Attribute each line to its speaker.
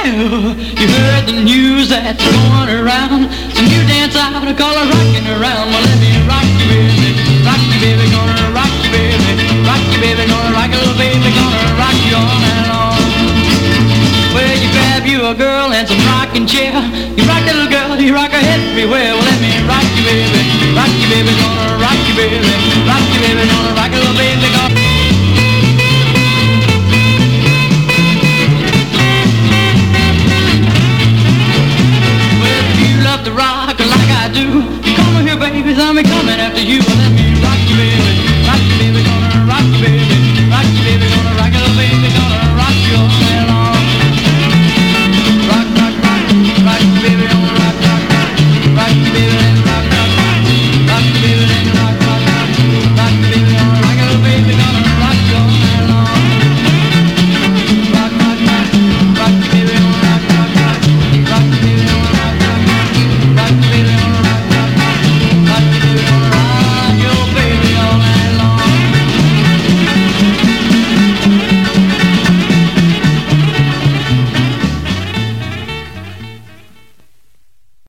Speaker 1: You heard the news that's going around. Some new dance out to call it rocking around. Well, let me rock you, baby, gonna rock you, baby, gonna rock you, little baby, gonna rock you all night long. Well, you grab you a girl and some rocking chair. You rock that little girl, you rock her everywhere. Well,